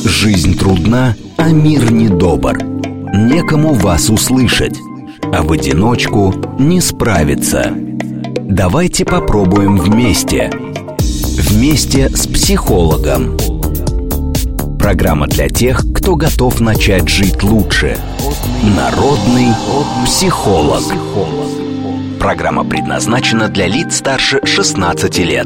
Жизнь трудна, а мир недобр. Некому вас услышать, а в одиночку не справиться. Давайте попробуем вместе. Вместе с психологом. Программа для тех, кто готов начать жить лучше. Народный психолог. Программа предназначена для лиц старше 16 лет.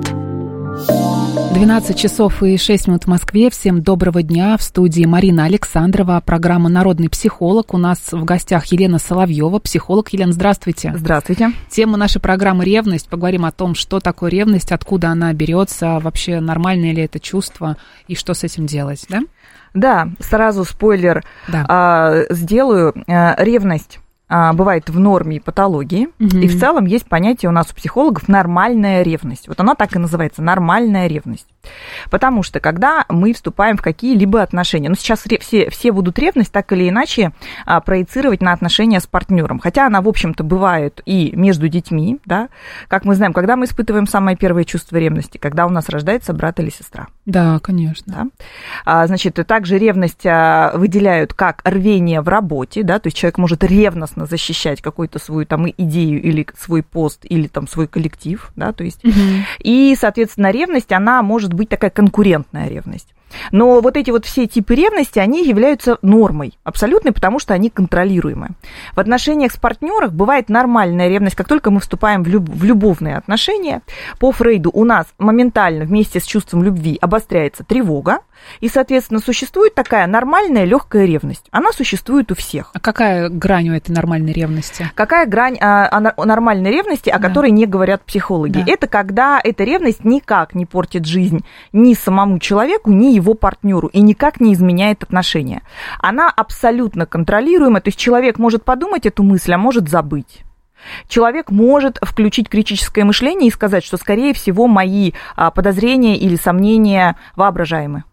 12 часов и 6 минут в Москве. Всем доброго дня. В студии Марина Александрова. Программа «Народный психолог». У нас в гостях Елена Соловьева, психолог. Елена, здравствуйте. Здравствуйте. Тема нашей программы «Ревность». Поговорим о том, что такое ревность, откуда она берется, вообще нормальное ли это чувство и что с этим делать, да? Да, сразу спойлер сделаю. Ревность бывает в норме и патологии, и в целом есть понятие у нас у психологов «нормальная ревность». Вот она так и называется – «нормальная ревность». Потому что, когда мы вступаем в какие-либо отношения, ну, сейчас все будут ревность так или иначе проецировать на отношения с партнером, хотя она, в общем-то, бывает и между детьми, да, как мы знаем, когда мы испытываем самое первое чувство ревности, когда у нас рождается брат или сестра. Да, конечно. Да? Значит, также ревность выделяют как рвение в работе, да, то есть человек может ревностно защищать какую-то свою там идею или свой пост, или там свой коллектив, да, то есть, и, соответственно, ревность, она может быть такая конкурентная ревность. Но вот эти вот все типы ревности, они являются нормой абсолютной, потому что они контролируемы. В отношениях с партнером бывает нормальная ревность, как только мы вступаем в любовные отношения. По Фрейду у нас моментально вместе с чувством любви обостряется тревога, и, соответственно, существует такая нормальная легкая ревность. Она существует у всех. А какая грань у этой нормальной ревности? Какая грань нормальной ревности, о которой не говорят психологи? Да. Это когда эта ревность никак не портит жизнь ни самому человеку, ни его партнеру и никак не изменяет отношения. Она абсолютно контролируема, то есть человек может подумать эту мысль, а может забыть. Человек может включить критическое мышление и сказать, что, скорее всего, мои подозрения или сомнения воображаемы.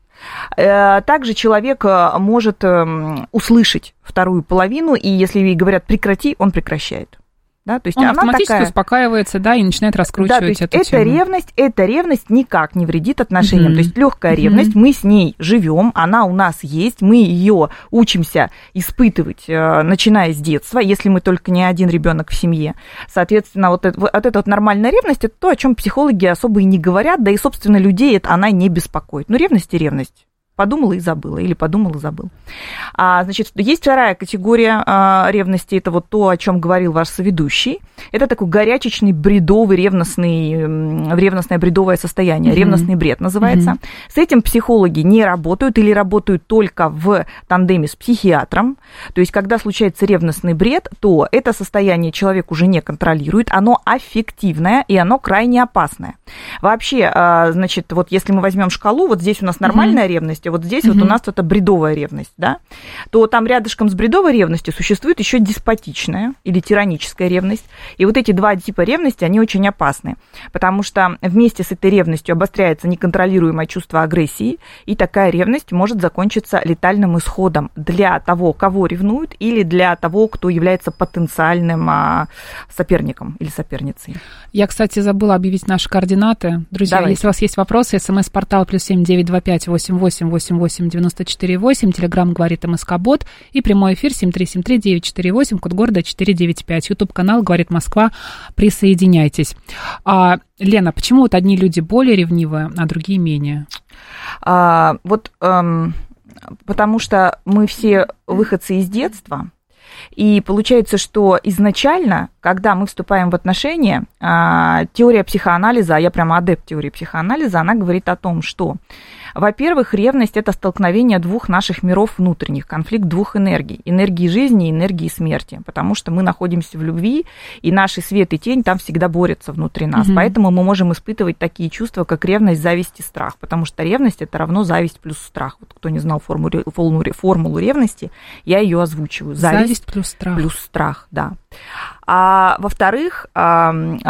Также человек может услышать вторую половину, и если ей говорят «прекрати», он прекращает. Да, то есть он она автоматически такая успокаивается, да, и начинает раскручивать эту тему. Эта ревность никак не вредит отношениям. То есть легкая ревность, мы с ней живем, она у нас есть, мы ее учимся испытывать, начиная с детства, если мы только не один ребенок в семье. Соответственно, вот эта вот нормальная ревность, это то, о чем психологи особо и не говорят, да и, собственно, людей она не беспокоит. Но ревность и ревность. Подумала и забыла, или подумал и забыл. Значит, есть вторая категория ревности, это вот то, о чем говорил ваш соведущий. Это такой горячечный, бредовый, ревностное бредовое состояние. Ревностный бред называется. С этим психологи не работают или работают только в тандеме с психиатром. То есть, когда случается ревностный бред, то это состояние человек уже не контролирует, оно аффективное и оно крайне опасное. Вообще, значит, вот если мы возьмем шкалу, вот здесь у нас нормальная ревность, вот здесь вот у нас это бредовая ревность, да, то там рядышком с бредовой ревностью существует еще деспотичная или тираническая ревность. И вот эти два типа ревности, они очень опасны, потому что вместе с этой ревностью обостряется неконтролируемое чувство агрессии, и такая ревность может закончиться летальным исходом для того, кого ревнуют, или для того, кто является потенциальным соперником или соперницей. Я, кстати, забыла объявить наши координаты. Друзья, давайте. Если у вас есть вопросы, смс-портал +7 925 88 88 94 8, телеграм говорит МСК-бот и прямой эфир 7373948, код города 495, ютуб-канал «Говорит Москва», присоединяйтесь. Лена, почему вот одни люди более ревнивые, а другие менее? Потому что мы все выходцы из детства. И получается, что изначально, когда мы вступаем в отношения, теория психоанализа, а я прямо адепт теории психоанализа, она говорит о том, что, во-первых, ревность – это столкновение двух наших миров внутренних, конфликт двух энергий – энергии жизни и энергии смерти, потому что мы находимся в любви, и наши свет и тень там всегу борются внутри нас, поэтому мы можем испытывать такие чувства, как ревность, зависть и страх, потому что ревность – это равно зависть плюс страх. Вот кто не знал формулу ревности, я ее озвучиваю. Зависть плюс страх. Плюс страх, да. А во-вторых, нами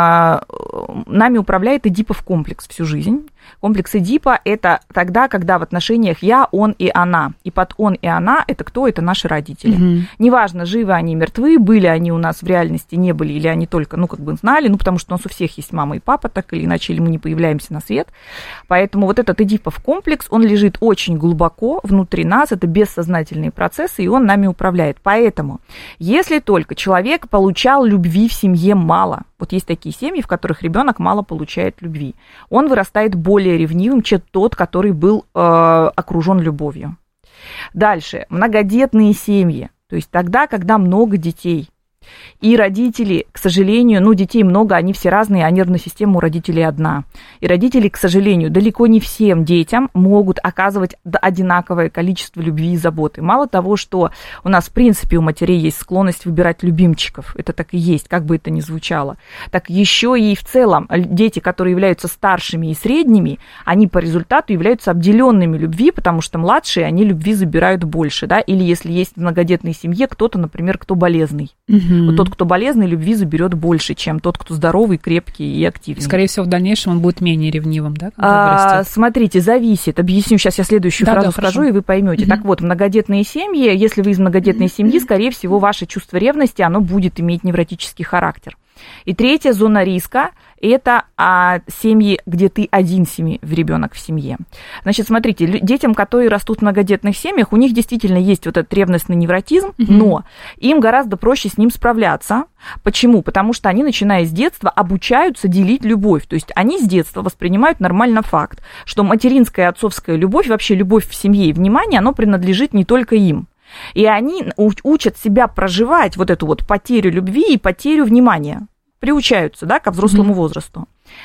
управляет эдипов комплекс всю жизнь. Комплекс Эдипа – это тогда, когда в отношениях я, он и она. И под он и она – это кто? Это наши родители. Угу. Неважно, живы они, мертвы, были они у нас в реальности, не были, или они только, знали, потому что у нас у всех есть мама и папа, так или иначе, или мы не появляемся на свет. Поэтому вот этот Эдипов комплекс, он лежит очень глубоко внутри нас, это бессознательные процессы, и он нами управляет. Поэтому, если только человек получал любви в семье мало, вот есть такие семьи, в которых ребенок мало получает любви, он вырастает более ревнивым, чем тот, который был окружен любовью. Дальше, многодетные семьи, то есть тогда, когда много детей. И родители, к сожалению, детей много, они все разные, а нервная система у родителей одна. И родители, к сожалению, далеко не всем детям могут оказывать одинаковое количество любви и заботы. Мало того, что у нас, в принципе, у матерей есть склонность выбирать любимчиков, это так и есть, как бы это ни звучало, так еще и в целом дети, которые являются старшими и средними, они по результату являются обделенными любви, потому что младшие, они любви забирают больше, да, или если есть в многодетной семье кто-то, например, кто болезный. Вот тот, кто болезный, любви заберет больше, чем тот, кто здоровый, крепкий и активный. Скорее всего, в дальнейшем он будет менее ревнивым, да? Смотрите, зависит. Объясню, сейчас я следующую фразу скажу, и вы поймете. Так вот, многодетные семьи, если вы из многодетной семьи, скорее всего, ваше чувство ревности, оно будет иметь невротический характер. И третья зона риска – это семьи, где ты один ребенок в семье. Значит, смотрите, детям, которые растут в многодетных семьях, у них действительно есть вот этот ревностный невротизм, но им гораздо проще с ним справляться. Почему? Потому что они, начиная с детства, обучаются делить любовь. То есть они с детства воспринимают нормально факт, что материнская и отцовская любовь, вообще любовь в семье и внимание, оно принадлежит не только им. И они учат себя проживать вот эту вот потерю любви и потерю внимания. Приучаются, да, ко взрослому возрасту.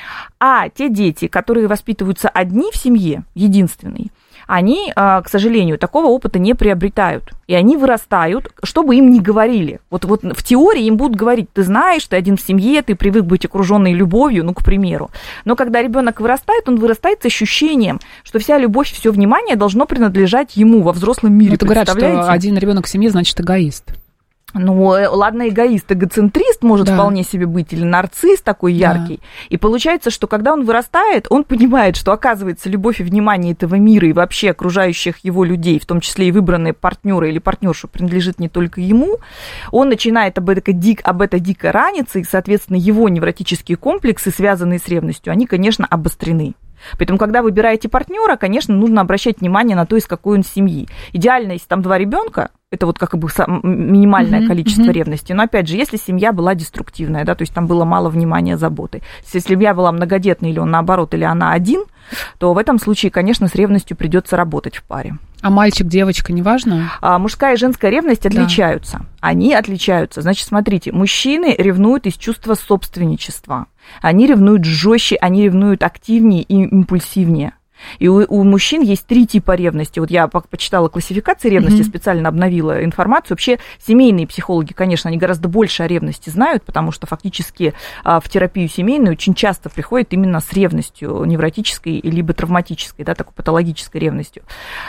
А те дети, которые воспитываются одни в семье, единственные, они, к сожалению, такого опыта не приобретают. И они вырастают, что бы им ни говорили. Вот в теории им будут говорить: ты знаешь, ты один в семье, ты привык быть окруженной любовью, к примеру. Но когда ребенок вырастает, он вырастает с ощущением, что вся любовь, все внимание должно принадлежать ему во взрослом мире. Это говорят, что один ребенок в семье значит эгоист. Ладно, эгоист, эгоцентрист может вполне себе быть, или нарцисс такой яркий. Да. И получается, что когда он вырастает, он понимает, что, оказывается, любовь и внимание этого мира и вообще окружающих его людей, в том числе и выбранные партнеры или партнерша, принадлежит не только ему. Он начинает об это дико раниться, и, соответственно, его невротические комплексы, связанные с ревностью, они, конечно, обострены. Поэтому, когда выбираете партнера, конечно, нужно обращать внимание на то, из какой он семьи. Идеально, если там 2 ребенка, это вот как бы минимальное количество ревности. Но, опять же, если семья была деструктивная, да, то есть там было мало внимания, заботы. Если семья была многодетная, или он наоборот, или она один, то в этом случае, конечно, с ревностью придется работать в паре. А мальчик, девочка, неважно? Мужская и женская ревность отличаются. Да. Они отличаются. Значит, смотрите, мужчины ревнуют из чувства собственничества. Они ревнуют жестче, они ревнуют активнее и импульсивнее. И у мужчин есть 3 типа ревности. Вот я почитала классификации ревности, специально обновила информацию. Вообще семейные психологи, конечно, они гораздо больше о ревности знают, потому что фактически в терапию семейную очень часто приходят именно с ревностью невротической либо травматической, да, такой патологической ревностью.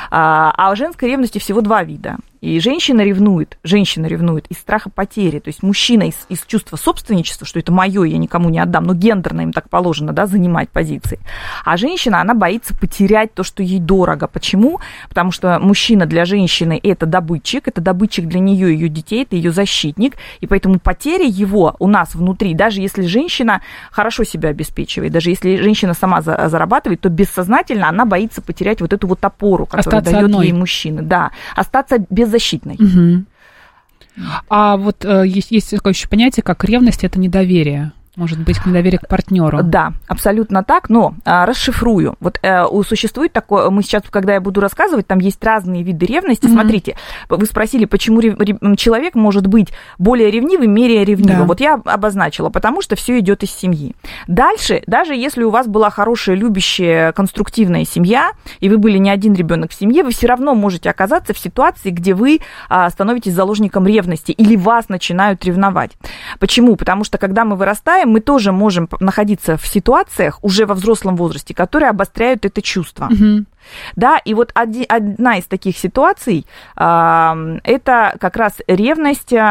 А женской ревности всего 2 вида. И женщина ревнует из страха потери. То есть мужчина из чувства собственничества, что это мое, я никому не отдам, но гендерно им так положено, да, занимать позиции. А женщина, она боится потерять то, что ей дорого. Почему? Потому что мужчина для женщины – это добытчик для нее, ее детей, это ее защитник. И поэтому потеря его у нас внутри, даже если женщина хорошо себя обеспечивает, даже если женщина сама зарабатывает, то бессознательно она боится потерять вот эту вот опору, которую дает ей мужчина. Да, остаться беззащитной. А вот есть такое еще понятие, как ревность – это недоверие. Может быть, недоверие к партнеру. Да, абсолютно так, но расшифрую. Вот существует такое, мы сейчас, когда я буду рассказывать, там есть разные виды ревности. Смотрите, вы спросили, почему человек может быть более ревнивым, менее ревнивым. Да. Вот я обозначила, потому что все идет из семьи. Дальше, даже если у вас была хорошая, любящая, конструктивная семья, и вы были не один ребенок в семье, вы все равно можете оказаться в ситуации, где вы становитесь заложником ревности, или вас начинают ревновать. Почему? Потому что, когда мы вырастаем, мы тоже можем находиться в ситуациях уже во взрослом возрасте, которые обостряют это чувство. Да, и вот одна из таких ситуаций это как раз ревность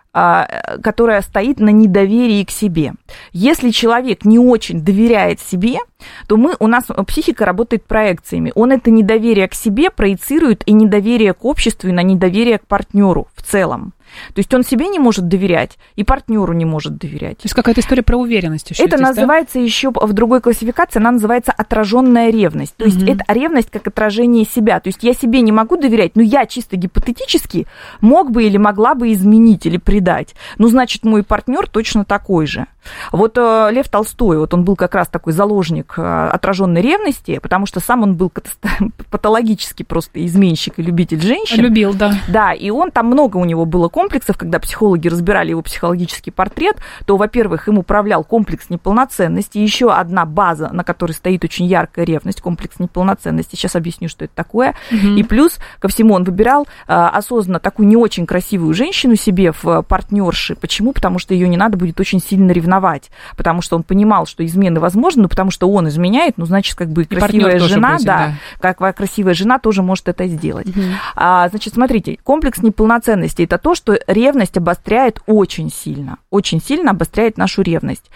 которая стоит на недоверии к себе. Если человек не очень доверяет себе, то у нас психика работает проекциями. Он это недоверие к себе проецирует и недоверие к обществу, и на недоверие к партнеру в целом. То есть он себе не может доверять, и партнеру не может доверять. То есть какая-то история про уверенность еще. Это здесь, называется еще в другой классификации, она называется отраженная ревность. То есть это ревность как отражение себя. То есть я себе не могу доверять, но я чисто гипотетически мог бы или могла бы изменить или предать. Ну, значит, мой партнер точно такой же. Вот Лев Толстой, вот он был как раз такой заложник отраженной ревности, потому что сам он был патологически просто изменщик и любитель женщин. Любил, да. Да, и он, там много у него было комплексов, когда психологи разбирали его психологический портрет, то, во-первых, им управлял комплекс неполноценности, еще одна база, на которой стоит очень яркая ревность, комплекс неполноценности. Сейчас объясню, что это такое. И плюс ко всему он выбирал осознанно такую не очень красивую женщину себе в партнерши. Почему? Потому что ее не надо будет очень сильно ревновать. Потому что он понимал, что измены возможны, но потому что он изменяет, ну, значит, как бы красивая жена, будет, да, как красивая жена тоже может это сделать. Значит, смотрите, комплекс неполноценности – это то, что ревность обостряет очень сильно обостряет нашу ревность.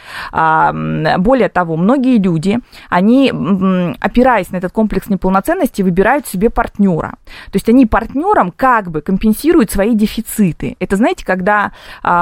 Более того, многие люди, они, опираясь на этот комплекс неполноценности, выбирают себе партнера. То есть они партнерам как бы компенсируют свои дефициты. Это, знаете, когда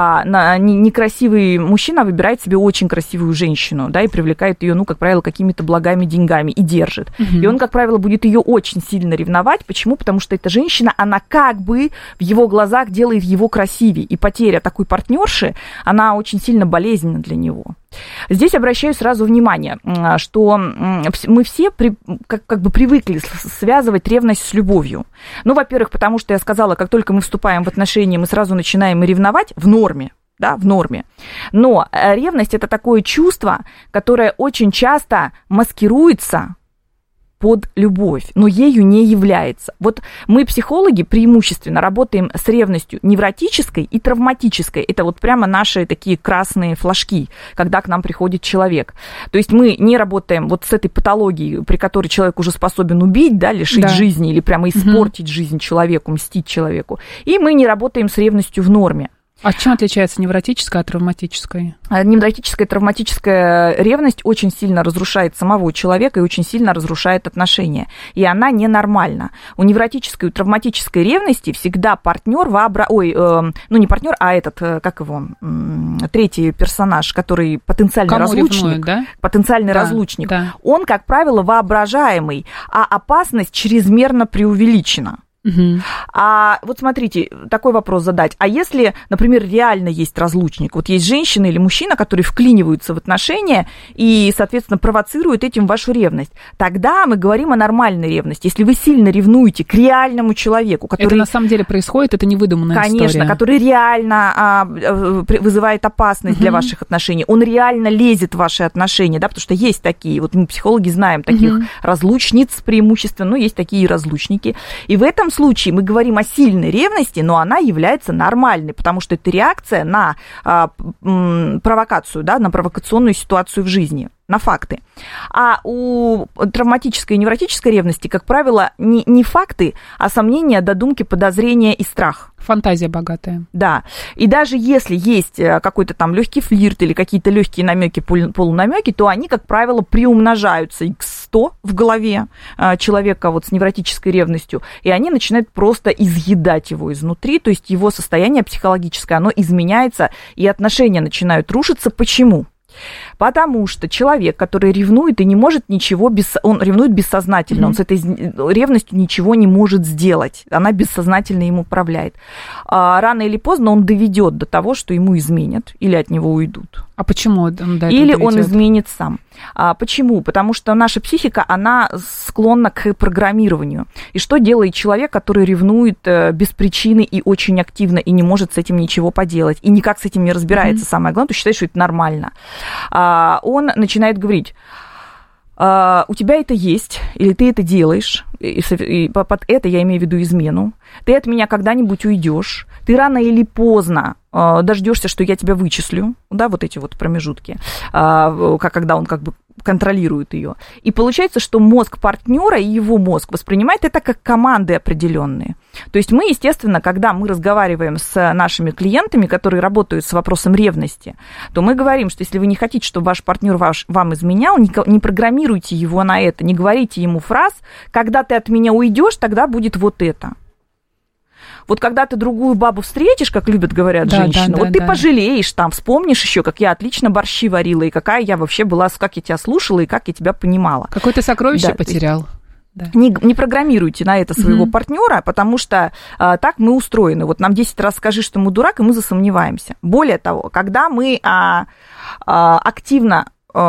некрасивый мужчина выбирает себе очень красивую женщину, да, и привлекает ее, ну, как правило, какими-то благами, деньгами и держит. И он, как правило, будет ее очень сильно ревновать. Почему? Потому что эта женщина, она как бы в его глазах делает его красивее. И потеря такой партнерши, она очень сильно болезненна для него. Здесь обращаю сразу внимание, что мы все как бы привыкли связывать ревность с любовью. Ну, во-первых, потому что я сказала, как только мы вступаем в отношения, мы сразу начинаем ревновать в норме. Да, в норме. Но ревность – это такое чувство, которое очень часто маскируется под любовь, но ею не является. Вот мы, психологи, преимущественно работаем с ревностью невротической и травматической. Это вот прямо наши такие красные флажки, когда к нам приходит человек. То есть мы не работаем вот с этой патологией, при которой человек уже способен убить, да, лишить жизни или прямо испортить жизнь человеку, мстить человеку. И мы не работаем с ревностью в норме. А чем отличается невротическая от травматической? Невротическая и травматическая ревность очень сильно разрушает самого человека и очень сильно разрушает отношения. И она ненормальна. У невротической и травматической ревности всегда партнер не партнер, а этот, как его, третий персонаж, который потенциальный разлучник. Ревнует, да? Потенциальный разлучник. Да. Он, как правило, воображаемый, а опасность чрезмерно преувеличена. А вот смотрите, такой вопрос задать. А если, например, реально есть разлучник, вот есть женщина или мужчина, которые вклиниваются в отношения и, соответственно, провоцируют этим вашу ревность, тогда мы говорим о нормальной ревности. Если вы сильно ревнуете к реальному человеку, который... Это на самом деле происходит, это не выдуманная история. Конечно, который реально вызывает опасность для ваших отношений, он реально лезет в ваши отношения, да, потому что есть такие, вот мы, психологи, знаем таких разлучниц преимущественно, но есть такие разлучники. И в этом случае мы говорим о сильной ревности, но она является нормальной, потому что это реакция на провокацию, да, на провокационную ситуацию в жизни, на факты. А у травматической и невротической ревности, как правило, не факты, а сомнения, додумки, подозрения и страх. Фантазия богатая. Да. И даже если есть какой-то там легкий флирт или какие-то легкие намеки, полунамеки, то они, как правило, приумножаются x100 в голове человека вот с невротической ревностью, и они начинают просто изъедать его изнутри, то есть его состояние психологическое, оно изменяется, и отношения начинают рушиться. Почему? Потому что человек, который ревнует и не может ничего, он ревнует бессознательно, он с этой ревностью ничего не может сделать, она бессознательно им управляет. Рано или поздно он доведет до того, что ему изменят или от него уйдут. А почему он до этого Или он изменит сам. Почему? Потому что наша психика, она склонна к программированию. И что делает человек, который ревнует без причины и очень активно, и не может с этим ничего поделать, и никак с этим не разбирается, самое главное, то считает, что это нормально. Он начинает говорить: у тебя это есть, или ты это делаешь, и под это я имею в виду измену, ты от меня когда-нибудь уйдешь, ты рано или поздно дождешься, что я тебя вычислю, да, вот эти вот промежутки, когда он как бы контролирует ее. И получается, что мозг партнера и его мозг воспринимает это как команды определенные. То есть мы, естественно, когда мы разговариваем с нашими клиентами, которые работают с вопросом ревности, то мы говорим, что если вы не хотите, чтобы ваш партнер вам изменял, не программируйте его на это, не говорите ему фраз: когда ты от меня уйдешь, тогда будет вот это. Вот когда ты другую бабу встретишь, как любят говорят женщины, вот ты пожалеешь там, вспомнишь еще, как я отлично борщи варила, и какая я вообще была, как я тебя слушала, и как я тебя понимала. Какое ты сокровище потерял. Да. Не программируйте на это своего партнера, потому что так мы устроены. Вот нам 10 раз скажи, что мы дурак, и мы засомневаемся. Более того, когда мы активно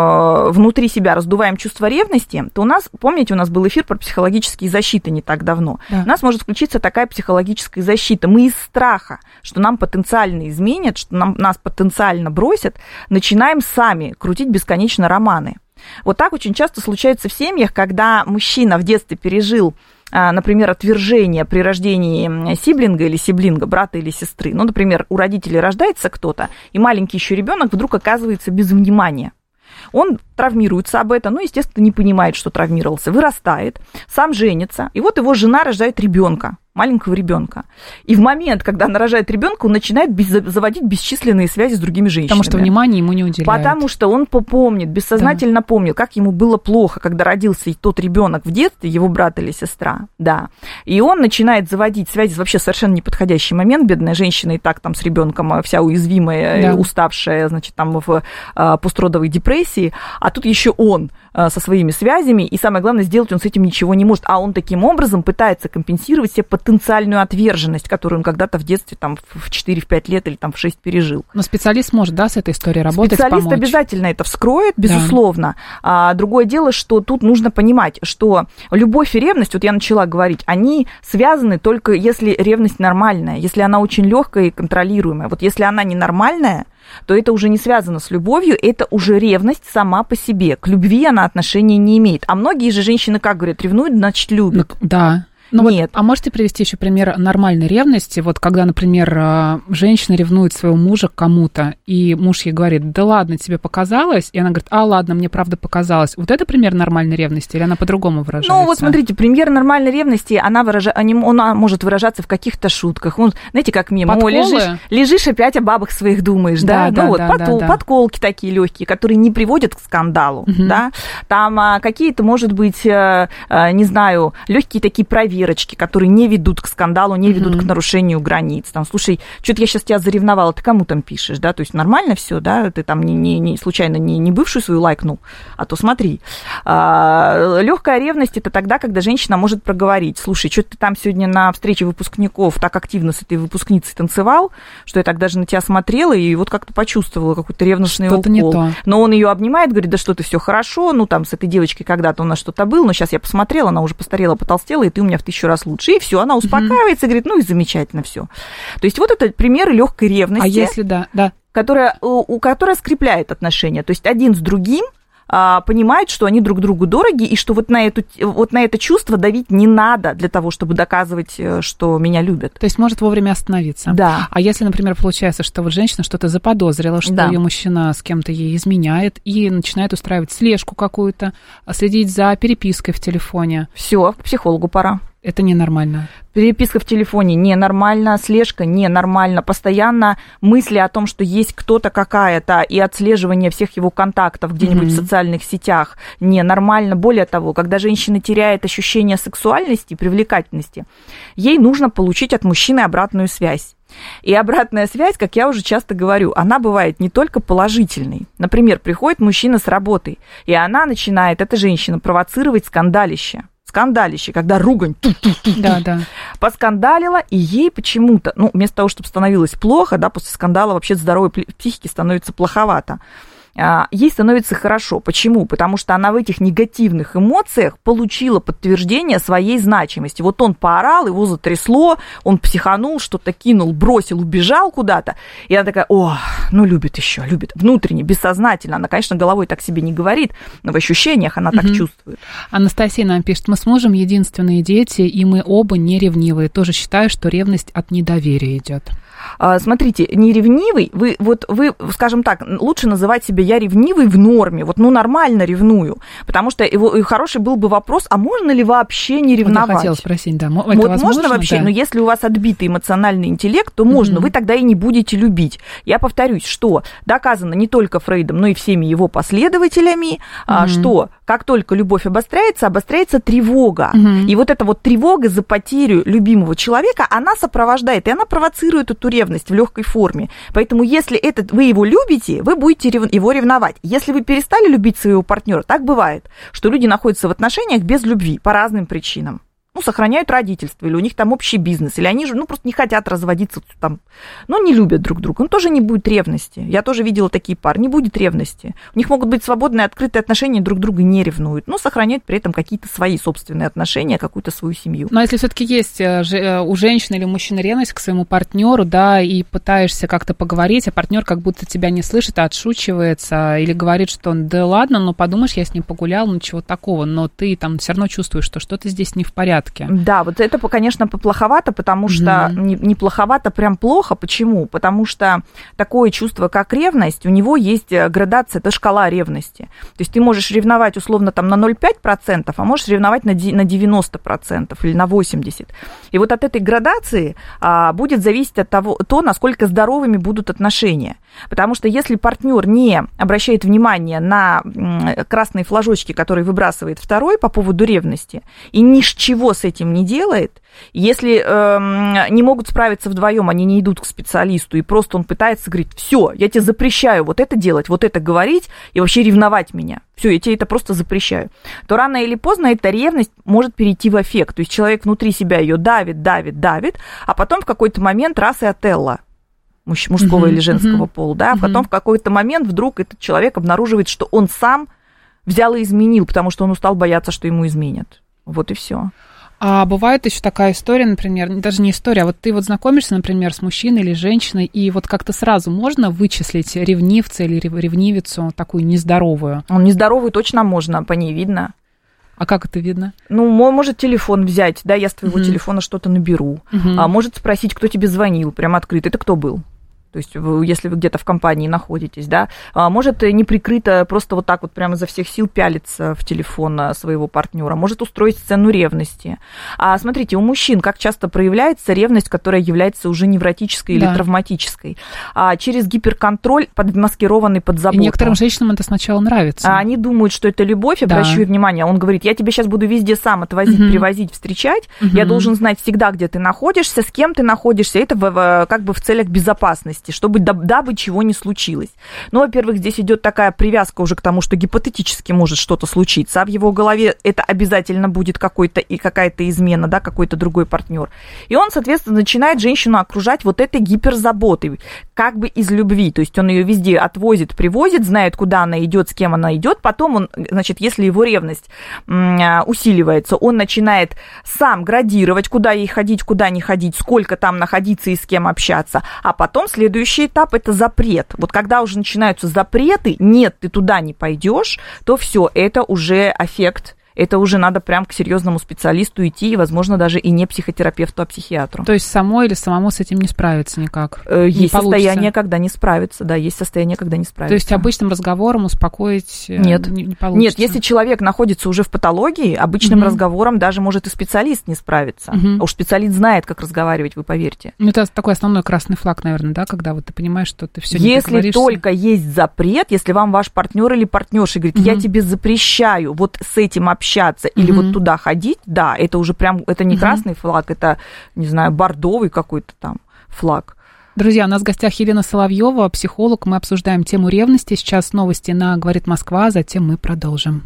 внутри себя раздуваем чувство ревности, то у нас, помните, у нас был эфир про психологические защиты не так давно. Да. У нас может включиться такая психологическая защита. Мы из страха, что нам потенциально изменят, что нас потенциально бросят, начинаем сами крутить бесконечно романы. Вот так очень часто случается в семьях, когда мужчина в детстве пережил, например, отвержение при рождении сиблинга или сиблинга, брата или сестры. Ну, например, у родителей рождается кто-то, и маленький еще ребенок вдруг оказывается без внимания. Он травмируется об этом, естественно, не понимает, что травмировался, вырастает, сам женится, и вот его жена рожает ребенка, маленького ребенка. И в момент, когда она рожает ребенка, он начинает заводить бесчисленные связи с другими женщинами. Потому что внимания ему не уделяют. Потому что он помнит, бессознательно помнит, как ему было плохо, когда родился тот ребенок в детстве, его брат или сестра. Да. И он начинает заводить связи, вообще совершенно неподходящий момент. Бедная женщина и так там с ребенком вся уязвимая, уставшая, значит, там в постродовой депрессии. А тут еще он со своими связями, и самое главное, сделать он с этим ничего не может. А он таким образом пытается компенсировать себе потенциальную отверженность, которую он когда-то в детстве там, в 4-5 лет или там, в 6 пережил. Но специалист может, да, с этой историей работать, специалист помочь? Обязательно это вскроет, безусловно. Да. Другое дело, что тут нужно понимать, что любовь и ревность, вот я начала говорить, они связаны только если ревность нормальная, если она очень легкая и контролируемая. Вот если она ненормальная, то это уже не связано с любовью, это уже ревность сама по себе. К любви она отношения не имеет. А многие же женщины, как говорят, ревнуют, значит, любят. Да. Нет. Вот, а можете привести еще пример нормальной ревности? Вот когда, например, женщина ревнует своего мужа к кому-то, и муж ей говорит: да ладно, тебе показалось? И она говорит: а ладно, мне правда показалось. Вот это пример нормальной ревности, или она по-другому выражается? Ну вот смотрите, пример нормальной ревности, она может выражаться в каких-то шутках. Знаете, как мимо: лежишь опять о бабах своих думаешь, да? Подколки такие легкие, которые не приводят к скандалу, да? Там какие-то, может быть, не знаю, легкие такие проверки, которые не ведут к скандалу, не ведут к нарушению границ. Там, слушай, что-то я сейчас тебя заревновала, ты кому там пишешь, да? То есть нормально все, да? Ты там случайно не бывшую свою лайкнул, а то смотри. Легкая ревность — это тогда, когда женщина может проговорить: слушай, что ты там сегодня на встрече выпускников так активно с этой выпускницей танцевал, что я так даже на тебя смотрела и вот как-то почувствовала какой-то ревностный что-то укол. Не то. Но он ее обнимает, говорит: да что ты, все хорошо, ну там с этой девочкой когда-то у нас что-то было, но сейчас я посмотрела, она уже постарела, потолстела, и ты у меня в 1000 раз лучше, и все, она успокаивается, говорит: ну и замечательно все. То есть вот это примеры легкой ревности, если которая скрепляет отношения. То есть один с другим понимают, что они друг другу дороги, и что вот на это чувство давить не надо для того, чтобы доказывать, что меня любят. То есть может вовремя остановиться. Да. А если, например, получается, что вот женщина что-то заподозрила, что ее мужчина с кем-то ей изменяет, и начинает устраивать слежку какую-то, следить за перепиской в телефоне. Все, к психологу пора. Это ненормально. Переписка в телефоне ненормально, слежка ненормально, постоянно мысли о том, что есть кто-то какая-то, и отслеживание всех его контактов где-нибудь в социальных сетях ненормально. Более того, когда женщина теряет ощущение сексуальности, привлекательности, ей нужно получить от мужчины обратную связь. И обратная связь, как я уже часто говорю, она бывает не только положительной. Например, приходит мужчина с работы, и она начинает, эта женщина, провоцировать скандалище, когда ругань поскандалила, и ей почему-то, вместо того, чтобы становилось плохо, да, после скандала вообще здоровой психики становится плоховато. ей становится хорошо. Почему? Потому что она в этих негативных эмоциях получила подтверждение своей значимости. Вот он поорал, его затрясло, он психанул, что-то кинул, бросил, убежал куда-то. И она такая, любит еще, любит. Внутренне, бессознательно. Она, конечно, головой так себе не говорит, но в ощущениях она так чувствует. Анастасия нам пишет, мы с мужем единственные дети, и мы оба не ревнивые. Тоже считаю, что ревность от недоверия идет. Смотрите, не ревнивый, вы, скажем так, лучше называть себя я ревнивый в норме, нормально ревную, потому что хороший был бы вопрос, а можно ли вообще не ревновать? Я хотела спросить, да, это возможно, можно вообще, да? Но если у вас отбитый эмоциональный интеллект, то можно, вы тогда и не будете любить. Я повторюсь, что доказано не только Фрейдом, но и всеми его последователями, что как только любовь обостряется тревога. И вот эта тревога за потерю любимого человека, она сопровождает, и она провоцирует эту ревность в легкой форме. Поэтому, если вы его любите, вы будете его ревновать. Если вы перестали любить своего партнера, так бывает, что люди находятся в отношениях без любви по разным причинам. Сохраняют родительство, или у них там общий бизнес, или они же, просто не хотят разводиться там, не любят друг друга. Тоже не будет ревности. Я тоже видела такие пары, не будет ревности. У них могут быть свободные, открытые отношения, друг друга не ревнуют, но сохраняют при этом какие-то свои собственные отношения, какую-то свою семью. Но если все-таки есть у женщины или у мужчины ревность к своему партнеру, да, и пытаешься как-то поговорить, а партнер как будто тебя не слышит, а отшучивается, или говорит, что да ладно, подумаешь, я с ним погулял, ничего такого, но ты там все равно чувствуешь, что что-то здесь не в порядке. Да, это, конечно, поплоховато, потому что не плоховато, прям плохо. Почему? Потому что такое чувство, как ревность, у него есть градация, это шкала ревности. То есть ты можешь ревновать условно там на 0,5%, а можешь ревновать на 90% или на 80%. И от этой градации будет зависеть от того, насколько здоровыми будут отношения. Потому что если партнер не обращает внимания на красные флажочки, которые выбрасывает второй по поводу ревности, и ни с чего с этим не делает, если не могут справиться вдвоем, они не идут к специалисту, и просто он пытается говорить, все, я тебе запрещаю вот это делать, вот это говорить, и вообще ревновать меня. Все, я тебе это просто запрещаю. То рано или поздно эта ревность может перейти в аффект. То есть человек внутри себя ее давит, а потом в какой-то момент раз и отелло. Мужского или женского пола, да, а потом в какой-то момент вдруг этот человек обнаруживает, что он сам взял и изменил, потому что он устал бояться, что ему изменят. Вот и все. А бывает еще такая история, например, даже не история, а ты знакомишься, например, с мужчиной или женщиной, и как-то сразу можно вычислить ревнивца или ревнивицу такую нездоровую? Нездоровую точно можно, по ней видно. А как это видно? Может телефон взять, да, я с твоего телефона что-то наберу. Может спросить, кто тебе звонил, прям открыто. Это кто был? То есть, если вы где-то в компании находитесь, да, может неприкрыто просто так прямо изо всех сил пялиться в телефон своего партнера, может устроить сцену ревности. Смотрите, у мужчин как часто проявляется ревность, которая является уже невротической или травматической? Через гиперконтроль, подмаскированный под заботу. И некоторым женщинам это сначала нравится. Они думают, что это любовь, обращаю внимание. Он говорит, я тебя сейчас буду везде сам отвозить, привозить, встречать, я должен знать всегда, где ты находишься, с кем ты находишься, это в целях безопасности, чтобы дабы чего не случилось. Во-первых, здесь идет такая привязка уже к тому, что гипотетически может что-то случиться, а в его голове это обязательно будет какая-то измена, да, какой-то другой партнер. И он, соответственно, начинает женщину окружать этой гиперзаботой, из любви. То есть он ее везде отвозит, привозит, знает, куда она идет, с кем она идет. Потом он, если его ревность усиливается, он начинает сам градировать, куда ей ходить, куда не ходить, сколько там находиться и с кем общаться. А потом следующий этап – это запрет. Когда уже начинаются запреты, нет, ты туда не пойдешь, то все, это уже аффект. Это уже надо прям к серьезному специалисту идти, и, возможно, даже и не психотерапевту, а психиатру. То есть самой или самому с этим не справиться никак? Есть состояние, когда не справиться, да, есть состояние, когда не справиться. То есть обычным разговором успокоить нет. Не получится? Нет, если человек находится уже в патологии, обычным разговором даже может и специалист не справиться. А уж специалист знает, как разговаривать, вы поверьте. Это такой основной красный флаг, наверное, да, когда ты понимаешь, что ты все не договоришься. Если только есть запрет, если вам ваш партнер или партнерша говорит, я тебе запрещаю с этим общаться, или туда ходить, да, это уже прям, это не красный флаг, это, не знаю, бордовый какой-то там флаг. Друзья, у нас в гостях Елена Соловьева, психолог. Мы обсуждаем тему ревности. Сейчас новости на «Говорит Москва», затем мы продолжим.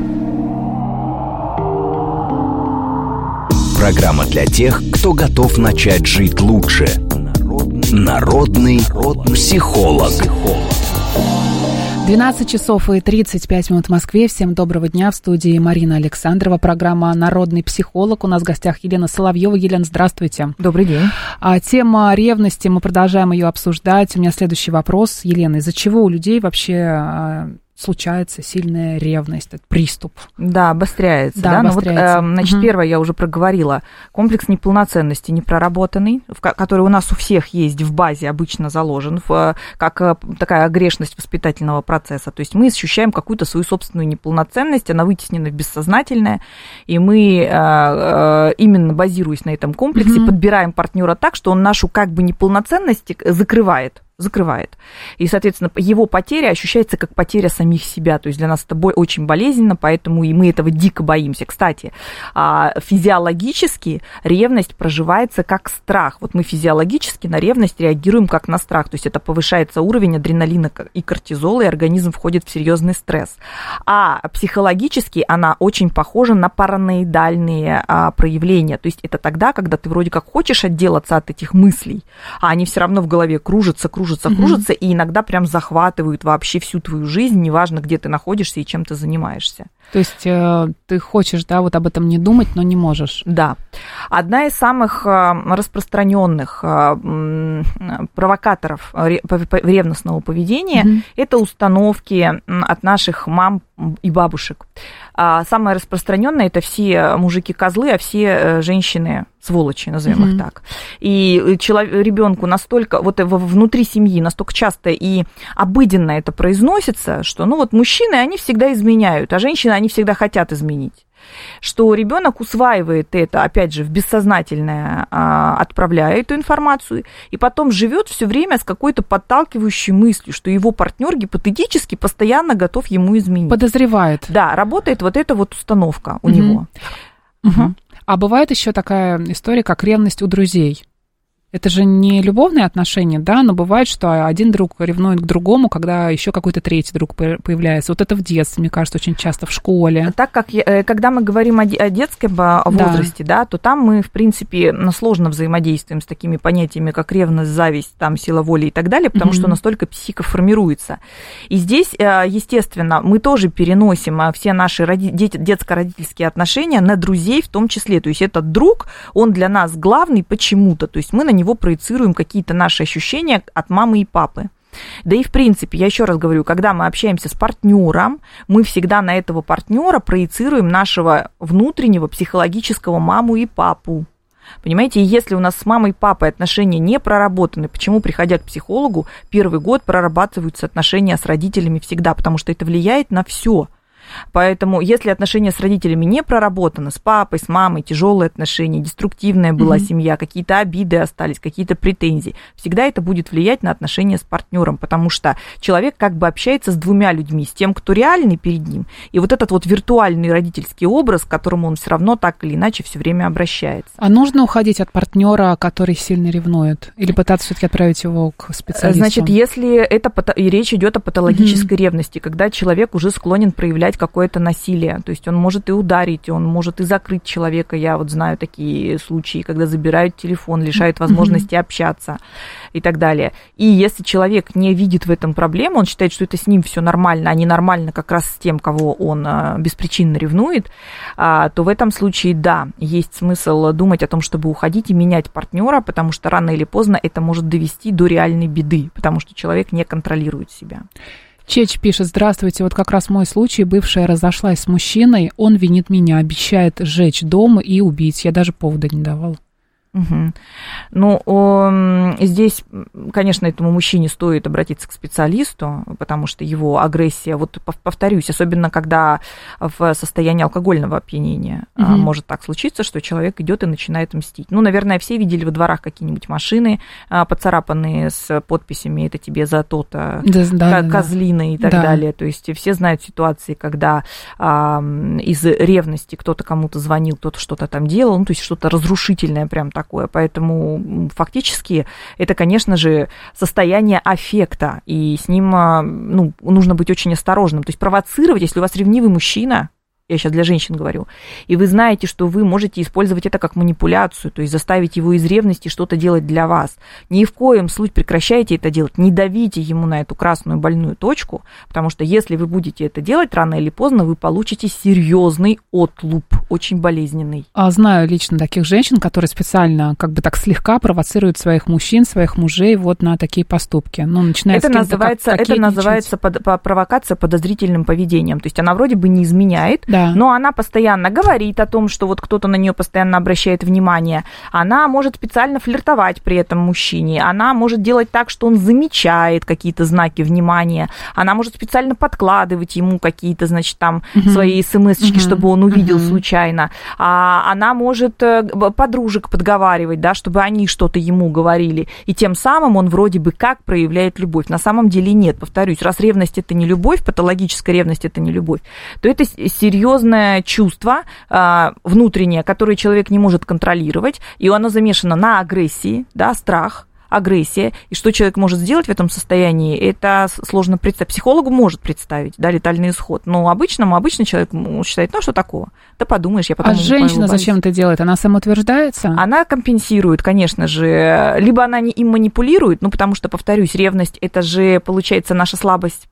Программа для тех, кто готов начать жить лучше. Народный психолог. 12 часов и 35 минут в Москве. Всем доброго дня. В студии Марина Александрова. Программа «Народный психолог». У нас в гостях Елена Соловьева. Елена, здравствуйте. Добрый день. Тема ревности. Мы продолжаем ее обсуждать. У меня следующий вопрос. Елена, из-за чего у людей вообще случается сильная ревность, этот приступ? Да, обостряется. Да, обостряется. Ну, вот, первое я уже проговорила. Комплекс неполноценности непроработанный, который у нас у всех есть в базе, обычно заложен, как такая огрешность воспитательного процесса. То есть мы ощущаем какую-то свою собственную неполноценность, она вытеснена в бессознательное, и мы, именно базируясь на этом комплексе, подбираем партнера так, что он нашу как бы неполноценность закрывает. И, соответственно, его потеря ощущается как потеря самих себя. То есть для нас это очень болезненно, поэтому и мы этого дико боимся. Кстати, физиологически ревность проживается как страх. Вот мы физиологически на ревность реагируем как на страх. То есть это повышается уровень адреналина и кортизола, и организм входит в серьезный стресс. А психологически она очень похожа на параноидальные проявления. То есть это тогда, когда ты вроде как хочешь отделаться от этих мыслей, а они все равно в голове кружатся, и иногда прям захватывают вообще всю твою жизнь, неважно, где ты находишься и чем ты занимаешься. То есть ты хочешь, да, вот об этом не думать, но не можешь. Да. Одна из самых распространенных провокаторов ревностного поведения это установки от наших мам и бабушек. Самое распространенное это все мужики-козлы, а все женщины сволочи, назовем их так. И ребенку настолько, вот внутри семьи настолько часто и обыденно это произносится, что, ну вот мужчины, они всегда изменяют, а женщины, они всегда хотят изменить. Что ребенок усваивает это, опять же, в бессознательное, отправляя эту информацию, и потом живет все время с какой-то подталкивающей мыслью, что его партнер гипотетически постоянно готов ему изменить. Подозревает. Да, работает вот эта вот установка у него. А бывает еще такая история, как ревность у друзей. Это же не любовные отношения, да, но бывает, что один друг ревнует к другому, когда еще какой-то третий друг появляется. Вот это в детстве, мне кажется, очень часто в школе. Так как, когда мы говорим о детском возрасте, да, то там мы, в принципе, сложно взаимодействуем с такими понятиями, как ревность, зависть, там, сила воли и так далее, потому что настолько психика формируется. И здесь, естественно, мы тоже переносим все наши детско-родительские отношения на друзей в том числе. То есть этот друг, он для нас главный почему-то, то есть мы на него проецируем какие-то наши ощущения от мамы и папы. Да и в принципе, я еще раз говорю, когда мы общаемся с партнером, мы всегда на этого партнера проецируем нашего внутреннего психологического маму и папу. Понимаете, и если у нас с мамой и папой отношения не проработаны, почему, приходя к психологу, первый год прорабатываются отношения с родителями всегда, потому что это влияет на все. Поэтому, если отношения с родителями не проработаны, с папой, с мамой, тяжелые отношения, деструктивная была семья, какие-то обиды остались, какие-то претензии, всегда это будет влиять на отношения с партнером, потому что человек как бы общается с двумя людьми, с тем, кто реальный перед ним, и вот этот вот виртуальный родительский образ, к которому он все равно так или иначе все время обращается. А нужно уходить от партнера, который сильно ревнует, или пытаться все-таки отправить его к специалисту? Значит, если это и речь идет о патологической ревности, когда человек уже склонен проявлять какое-то насилие, то есть он может и ударить, он может и закрыть человека. Я вот знаю такие случаи, когда забирают телефон, лишают возможности общаться и так далее. И если человек не видит в этом проблему, он считает, что это с ним все нормально, а не нормально как раз с тем, кого он беспричинно ревнует, то в этом случае, да, есть смысл думать о том, чтобы уходить и менять партнера, потому что рано или поздно это может довести до реальной беды, потому что человек не контролирует себя. Чеч пишет: здравствуйте, вот как раз мой случай, бывшая разошлась с мужчиной, он винит меня, обещает сжечь дом и убить, я даже повода не давала. Ну, здесь, конечно, этому мужчине стоит обратиться к специалисту, потому что его агрессия, вот повторюсь, особенно когда в состоянии алкогольного опьянения может так случиться, что человек идет и начинает мстить. Ну, наверное, все видели во дворах какие-нибудь машины, поцарапанные с подписями «это тебе за то-то», козлина и так далее. То есть все знают ситуации, когда из ревности кто-то кому-то звонил, кто-то что-то там делал, ну, то есть что-то разрушительное прям такое. Поэтому фактически это, конечно же, состояние аффекта, и с ним нужно быть очень осторожным. То есть провоцировать, если у вас ревнивый мужчина, я сейчас для женщин говорю, и вы знаете, что вы можете использовать это как манипуляцию, то есть заставить его из ревности что-то делать для вас. Ни в коем случае прекращайте это делать, не давите ему на эту красную больную точку, потому что если вы будете это делать, рано или поздно вы получите серьезный отлуп, очень болезненный. Знаю лично таких женщин, которые специально как бы так слегка провоцируют своих мужчин, своих мужей вот на такие поступки. Ну, начинает это называется провокация подозрительным поведением, то есть она вроде бы не изменяет, да. Но она постоянно говорит о том, что вот кто-то на нее постоянно обращает внимание. Она может специально флиртовать при этом мужчине. Она может делать так, что он замечает какие-то знаки внимания. Она может специально подкладывать ему какие-то, значит, там свои смс-очки, чтобы он увидел случайно. Она может подружек подговаривать, да, чтобы они что-то ему говорили. И тем самым он вроде бы как проявляет любовь. На самом деле нет. Повторюсь, раз ревность – это не любовь, патологическая ревность – это не любовь, то это серьезное чувство внутреннее, которое человек не может контролировать, и оно замешано на агрессии, да, страх, агрессия. И что человек может сделать в этом состоянии, это сложно представить. Психологу может представить, да, летальный исход, но обычный человек считает, ну, что такого? Да подумаешь, я потом... А женщина зачем это делает? Она самоутверждается? Она компенсирует, конечно же. Либо она им манипулирует, ну, потому что, повторюсь, ревность, это же, получается, наша слабость,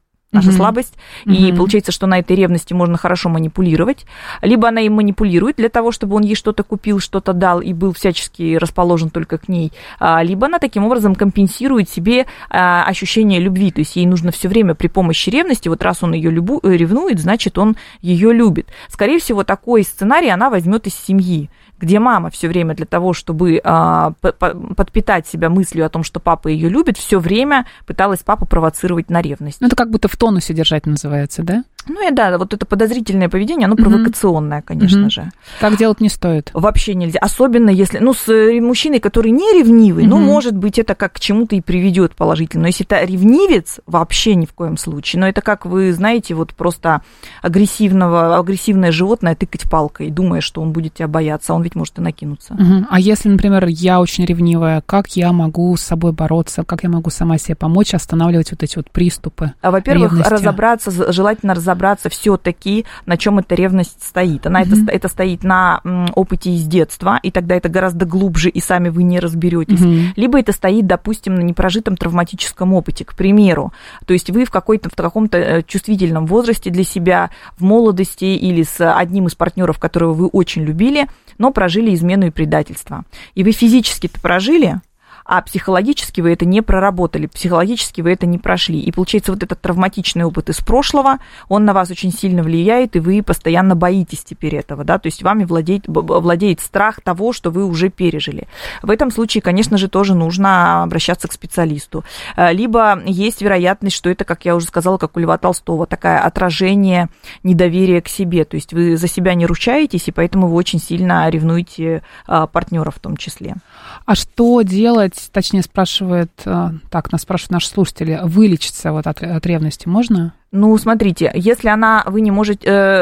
и получается, что на этой ревности можно хорошо манипулировать. Либо она им манипулирует для того, чтобы он ей что-то купил, что-то дал и был всячески расположен только к ней. Либо она таким образом компенсирует себе ощущение любви. То есть ей нужно все время при помощи ревности, вот раз он ее ревнует, значит, он ее любит. Скорее всего, такой сценарий она возьмет из семьи, где мама все время для того, чтобы подпитать себя мыслью о том, что папа ее любит, все время пыталась папу провоцировать на ревность. Ну, это как будто в тонусе держать называется, да? Ну, и да, вот это подозрительное поведение, оно провокационное, конечно же. Так делать не стоит. Вообще нельзя. Особенно если, ну, с мужчиной, который не ревнивый, ну, может быть, это как к чему-то и приведет положительно. Но если это ревнивец, вообще ни в коем случае. Но это как, вы знаете, вот просто агрессивное животное тыкать палкой, думая, что он будет тебя бояться, а он ведь может и накинуться. А если, например, я очень ревнивая, как я могу с собой бороться, как я могу сама себе помочь останавливать вот эти вот приступы? Во-первых, желательно разобраться все-таки, на чем эта ревность стоит. Она это стоит на опыте из детства, и тогда это гораздо глубже, и сами вы не разберетесь. Либо это стоит, допустим, на непрожитом травматическом опыте, к примеру. То есть вы в каком-то чувствительном возрасте для себя, в молодости или с одним из партнеров, которого вы очень любили, но прожили измену и предательство. И вы физически-то прожили, а психологически вы это не проработали, психологически вы это не прошли. И получается, вот этот травматичный опыт из прошлого, он на вас очень сильно влияет, и вы постоянно боитесь теперь этого, да, то есть вами владеет страх того, что вы уже пережили. В этом случае, конечно же, тоже нужно обращаться к специалисту. Либо есть вероятность, что это, как я уже сказала, как у Льва Толстого, такое отражение недоверия к себе, то есть вы за себя не ручаетесь, и поэтому вы очень сильно ревнуете партнера в том числе. А что делать? Точнее, нас спрашивают наши слушатели, вылечиться вот от ревности можно? Ну, смотрите, если вы не можете...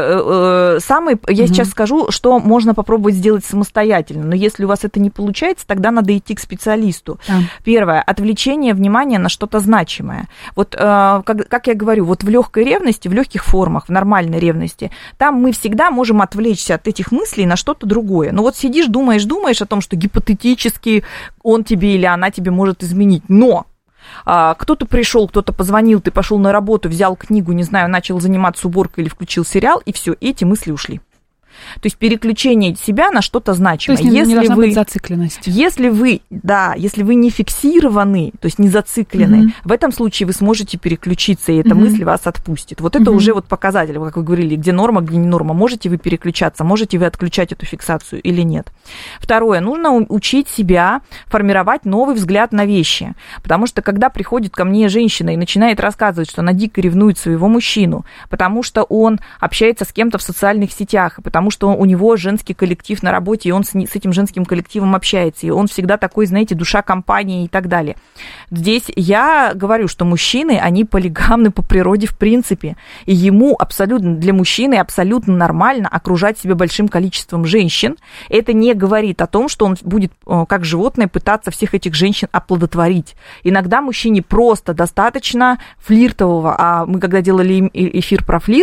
Я сейчас скажу, что можно попробовать сделать самостоятельно, но если у вас это не получается, тогда надо идти к специалисту. Первое, отвлечение внимания на что-то значимое. Вот, как я говорю, вот в легкой ревности, в легких формах, в нормальной ревности, там мы всегда можем отвлечься от этих мыслей на что-то другое. Ну, вот сидишь, думаешь о том, что гипотетически он тебе или она тебе может изменить, но... Кто-то пришел, кто-то позвонил, ты пошел на работу, взял книгу, не знаю, начал заниматься уборкой или включил сериал, и все, эти мысли ушли. То есть переключение себя на что-то значимое. То есть не должна быть зацикленность. Если вы не фиксированы, то есть не зациклены, в этом случае вы сможете переключиться, и эта мысль вас отпустит. Вот это уже вот показатель, как вы говорили, где норма, где не норма. Можете вы переключаться, можете вы отключать эту фиксацию или нет. Второе, нужно учить себя формировать новый взгляд на вещи. Потому что когда приходит ко мне женщина и начинает рассказывать, что она дико ревнует своего мужчину, потому что он общается с кем-то в социальных сетях, потому что у него женский коллектив на работе, и он с этим женским коллективом общается, и он всегда такой, знаете, душа компании и так далее. Здесь я говорю, что мужчины, они полигамны по природе в принципе, и для мужчины абсолютно нормально окружать себя большим количеством женщин. Это не говорит о том, что он будет, как животное, пытаться всех этих женщин оплодотворить. Иногда мужчине просто достаточно флиртового, а мы когда делали эфир про флирт,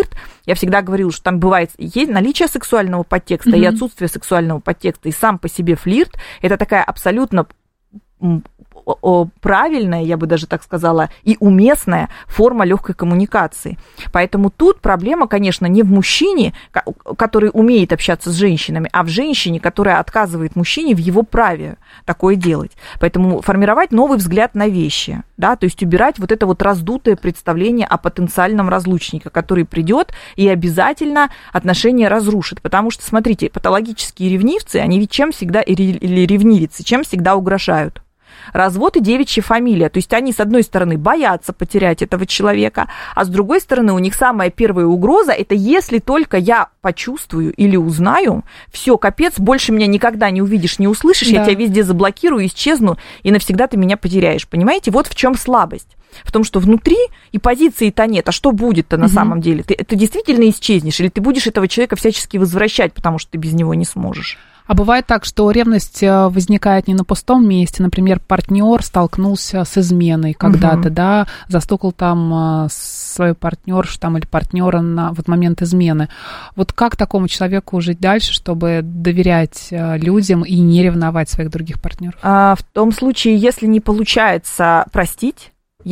Я всегда говорила, что там бывает есть наличие сексуального подтекста и отсутствие сексуального подтекста. И сам по себе флирт – это такая абсолютно правильная, я бы даже так сказала, и уместная форма легкой коммуникации. Поэтому тут проблема, конечно, не в мужчине, который умеет общаться с женщинами, а в женщине, которая отказывает мужчине в его праве такое делать. Поэтому формировать новый взгляд на вещи, да, то есть убирать вот это вот раздутое представление о потенциальном разлучнике, который придет и обязательно отношения разрушит. Потому что, смотрите, патологические ревнивцы, они ведь чем всегда, или ревнивицы, чем всегда угрожают? Развод и девичья фамилия. То есть они, с одной стороны, боятся потерять этого человека, а с другой стороны, у них самая первая угроза – это если только я почувствую или узнаю, все, капец, больше меня никогда не увидишь, не услышишь, да. Я тебя везде заблокирую, исчезну, и навсегда ты меня потеряешь. Понимаете? Вот в чем слабость. В том, что внутри и позиции-то нет. А что будет-то на самом деле? Ты действительно исчезнешь, или ты будешь этого человека всячески возвращать, потому что ты без него не сможешь? А бывает так, что ревность возникает не на пустом месте. Например, партнер столкнулся с изменой когда-то, да, застукал там свою партнершу там, или партнера на вот момент измены. Вот как такому человеку жить дальше, чтобы доверять людям и не ревновать своих других партнеров? В том случае, если не получается простить,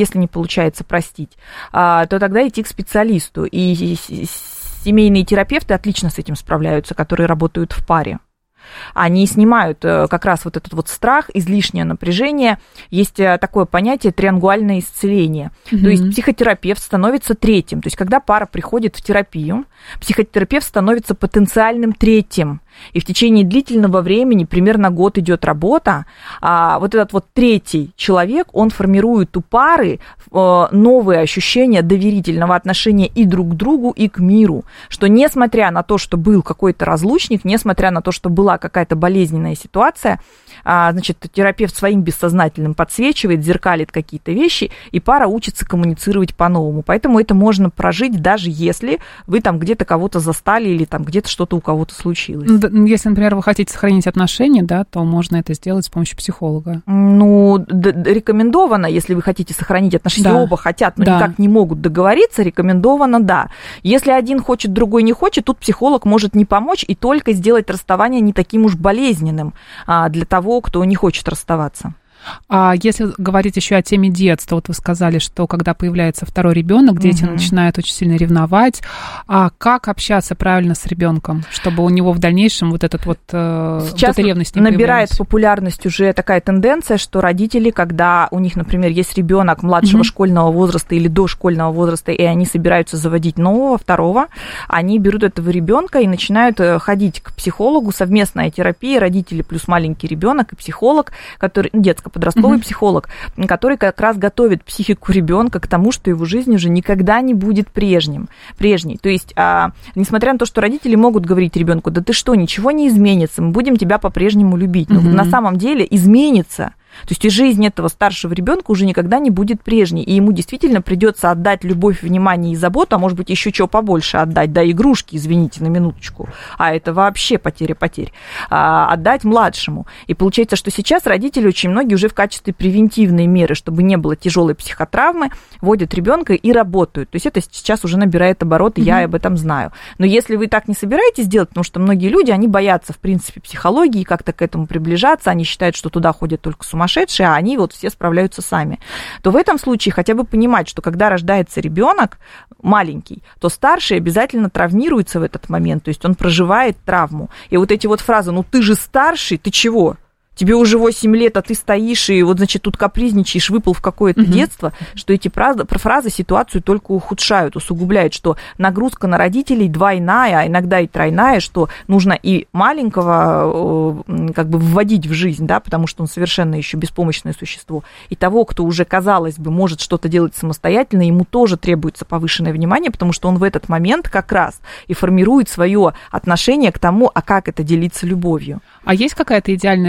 то тогда идти к специалисту. И семейные терапевты отлично с этим справляются, которые работают в паре. Они снимают как раз вот этот вот страх, излишнее напряжение. Есть такое понятие триангуальное исцеление. То есть психотерапевт становится третьим. То есть когда пара приходит в терапию, психотерапевт становится потенциальным третьим. И в течение длительного времени, примерно год идет работа, вот этот вот третий человек, он формирует у пары новые ощущения доверительного отношения и друг к другу, и к миру. Что несмотря на то, что был какой-то разлучник, несмотря на то, что была какая-то болезненная ситуация, значит, терапевт своим бессознательным подсвечивает, зеркалит какие-то вещи, и пара учится коммуницировать по-новому. Поэтому это можно прожить, даже если вы там где-то кого-то застали или там где-то что-то у кого-то случилось. Если, например, вы хотите сохранить отношения, да, то можно это сделать с помощью психолога. Ну, рекомендовано, если вы хотите сохранить отношения, да. Оба хотят, но никак не могут договориться, рекомендовано, да. Если один хочет, другой не хочет, тут психолог может не помочь и только сделать расставание не таким уж болезненным для того, кто не хочет расставаться. А если говорить еще о теме детства, вот вы сказали, что когда появляется второй ребенок, дети начинают очень сильно ревновать. А как общаться правильно с ребенком, чтобы у него в дальнейшем вот этот вот сейчас эта ревность не набирает популярность уже такая тенденция, что родители, когда у них, например, есть ребенок младшего школьного возраста или дошкольного возраста, и они собираются заводить нового, второго, они берут этого ребенка и начинают ходить к психологу, совместная терапия, родители плюс маленький ребенок и психолог, который детско-подростковый психолог, который как раз готовит психику ребенка к тому, что его жизнь уже никогда не будет прежней. То есть, несмотря на то, что родители могут говорить ребенку: да ты что, ничего не изменится, мы будем тебя по-прежнему любить. Но на самом деле изменится. То есть и жизнь этого старшего ребенка уже никогда не будет прежней, и ему действительно придется отдать любовь, внимание и заботу, а может быть еще чего побольше отдать, да, игрушки, извините, на минуточку, а это вообще потеря потерь, отдать младшему. И получается, что сейчас родители очень многие уже в качестве превентивной меры, чтобы не было тяжелой психотравмы, водят ребенка и работают. То есть это сейчас уже набирает обороты, я об этом знаю. Но если вы так не собираетесь делать, потому что многие люди, они боятся, в принципе, психологии, как-то к этому приближаться, они считают, что туда ходят только сумасшедшие, а они вот все справляются сами, то в этом случае хотя бы понимать, что когда рождается ребенок маленький, то старший обязательно травмируется в этот момент, то есть он проживает травму. И вот эти вот фразы: ну ты же старший, ты чего? Тебе уже 8 лет, а ты стоишь и вот, значит, тут капризничаешь, выпал в какое-то детство, что эти фразы ситуацию только ухудшают, усугубляют, что нагрузка на родителей двойная, а иногда и тройная, что нужно и маленького как бы вводить в жизнь, да, потому что он совершенно еще беспомощное существо, и того, кто уже, казалось бы, может что-то делать самостоятельно, ему тоже требуется повышенное внимание, потому что он в этот момент как раз и формирует свое отношение к тому, а как это делиться любовью. А есть какая-то идеальная разница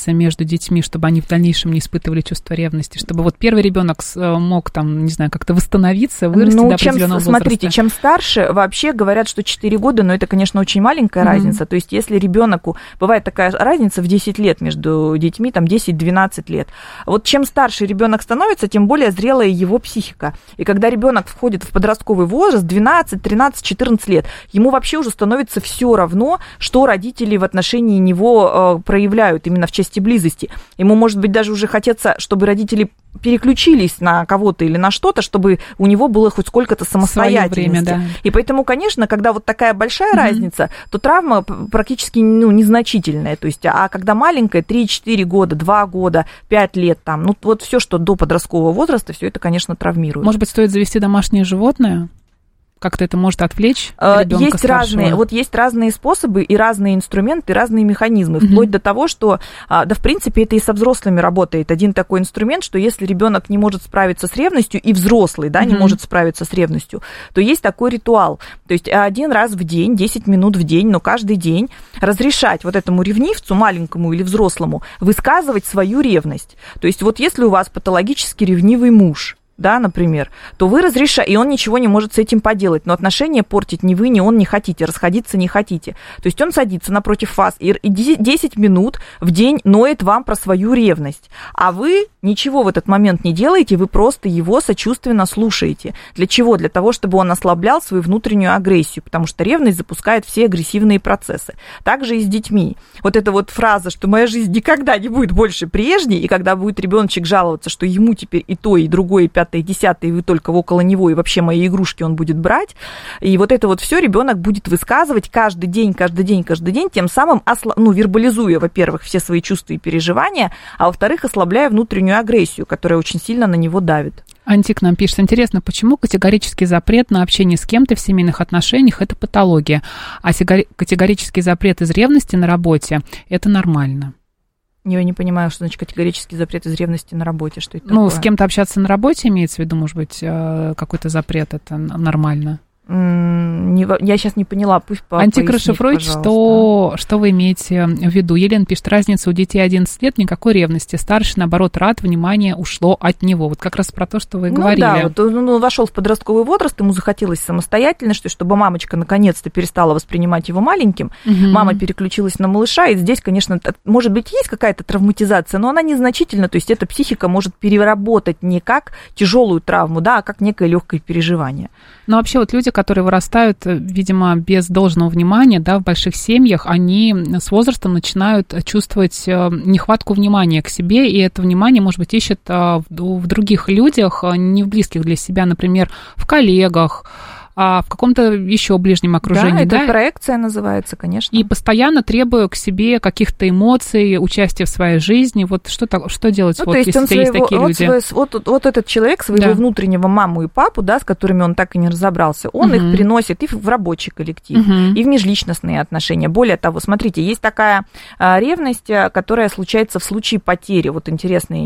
разница между детьми, чтобы они в дальнейшем не испытывали чувство ревности, чтобы вот первый ребенок мог там, не знаю, как-то восстановиться, вырасти до определенного возраста? Смотрите, чем старше, вообще говорят, что 4 года, но это, конечно, очень маленькая разница. То есть если ребенку, бывает такая разница в 10 лет между детьми, там 10-12 лет. Вот чем старше ребенок становится, тем более зрелая его психика. И когда ребенок входит в подростковый возраст, 12, 13, 14 лет, ему вообще уже становится все равно, что родители в отношении него проявляют именно в части близости. Ему, может быть, даже уже хотеться, чтобы родители переключились на кого-то или на что-то, чтобы у него было хоть сколько-то самостоятельности. Время, да. И поэтому, конечно, когда вот такая большая разница, то травма практически незначительная. То есть, а когда маленькая, 3-4 года, 2 года, 5 лет, там, ну вот все, что до подросткового возраста, все это, конечно, травмирует. Может быть, стоит завести домашнее животное? Как-то это может отвлечь ребенка старшего? Есть разные способы и разные инструменты, и разные механизмы, вплоть до того, что, да, в принципе, это и со взрослыми работает. Один такой инструмент, что если ребенок не может справиться с ревностью, и взрослый, да, не может справиться с ревностью, то есть такой ритуал. То есть 1 раз в день, 10 минут в день, но каждый день разрешать вот этому ревнивцу, маленькому или взрослому, высказывать свою ревность. То есть вот если у вас патологически ревнивый муж, да, например, то вы разрешаете, и он ничего не может с этим поделать, но отношения портить ни вы, ни он не хотите, расходиться не хотите. То есть он садится напротив вас и 10 минут в день ноет вам про свою ревность, а вы ничего в этот момент не делаете, вы просто его сочувственно слушаете. Для чего? Для того, чтобы он ослаблял свою внутреннюю агрессию, потому что ревность запускает все агрессивные процессы. Также и с детьми. Вот эта вот фраза, что моя жизнь никогда не будет больше прежней, и когда будет ребеночек жаловаться, что ему теперь и то, и другое, и 5-е, 10-е, и вы только около него, и вообще мои игрушки он будет брать. И вот это вот все ребенок будет высказывать каждый день, тем самым вербализуя, во-первых, все свои чувства и переживания, а во-вторых, ослабляя внутреннюю агрессию, которая очень сильно на него давит. Антик нам пишет: интересно, почему категорический запрет на общение с кем-то в семейных отношениях – это патология, а категорический запрет из ревности на работе – это нормально? Я не понимаю, что значит категорический запрет из ревности на работе. Что это такое? С кем-то общаться на работе имеется в виду, может быть, какой-то запрет, это нормально? Я сейчас не поняла, пусть Антик, расшифруйте, что вы имеете в виду. Елена пишет: разница у детей 11 лет, никакой ревности. Старший, наоборот, рад, внимание ушло от него. Вот как раз про то, что вы говорили. Да, вот он вошел в подростковый возраст, ему захотелось самостоятельности, чтобы мамочка наконец-то перестала воспринимать его маленьким. Мама переключилась на малыша, и здесь, конечно, может быть, есть какая-то травматизация, но она незначительна, то есть эта психика может переработать не как тяжелую травму, да, а как некое легкое переживание. Но вообще вот люди, которые вырастают, видимо, без должного внимания, да, в больших семьях, они с возрастом начинают чувствовать нехватку внимания к себе, и это внимание, может быть, ищут в других людях, не в близких для себя, например, в коллегах, а в каком-то еще ближнем окружении. Да, это проекция называется, конечно. И постоянно требую к себе каких-то эмоций, участия в своей жизни. Вот что делать, вот, если есть такие люди? Вот этот человек, своего внутреннего маму и папу, да, с которыми он так и не разобрался, он их приносит и в рабочий коллектив, и в межличностные отношения. Более того, смотрите, есть такая ревность, которая случается в случае потери. Вот интересная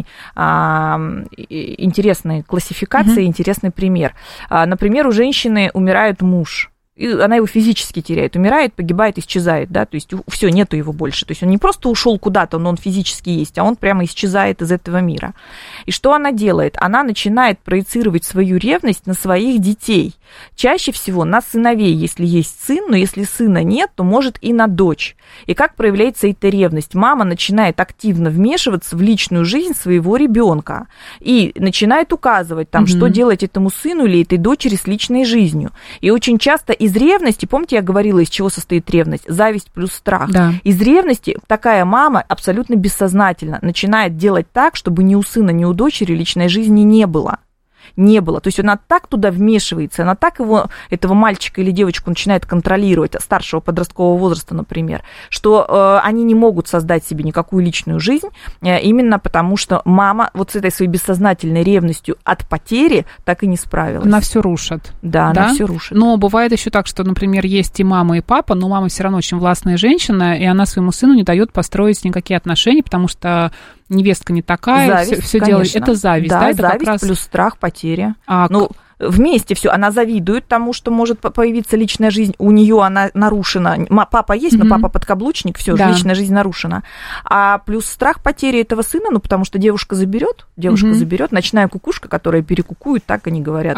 классификация, интересный пример. Например, у женщины умирает муж, и она его физически теряет, умирает, погибает, исчезает, да, то есть все, нету его больше, то есть он не просто ушел куда-то, но он физически есть, а он прямо исчезает из этого мира. И что она делает? Она начинает проецировать свою ревность на своих детей, чаще всего на сыновей, если есть сын, но если сына нет, то может и на дочь. И как проявляется эта ревность? Мама начинает активно вмешиваться в личную жизнь своего ребенка и начинает указывать там, что делать этому сыну или этой дочери с личной жизнью. И очень часто из ревности, помните, я говорила, из чего состоит ревность? Зависть плюс страх. Да. Из ревности такая мама абсолютно бессознательно начинает делать так, чтобы ни у сына, ни у дочери личной жизни не было. То есть она так туда вмешивается, она так этого мальчика или девочку начинает контролировать, старшего подросткового возраста, например, что они не могут создать себе никакую личную жизнь, именно потому что мама вот с этой своей бессознательной ревностью от потери так и не справилась. Она все рушит. Да, она все рушит. Но бывает еще так, что, например, есть и мама, и папа, но мама все равно очень властная женщина, и она своему сыну не дает построить никакие отношения, потому что невестка не такая, зависть, все делает. Это зависть, да, это зависть как раз... плюс страх потери. вместе все. Она завидует тому, что может появиться личная жизнь. У нее она нарушена. Папа есть, но папа подкаблучник, все, личная жизнь нарушена. А плюс страх потери этого сына, ну, потому что девушка заберет, ночная кукушка, которая перекукует, так они говорят.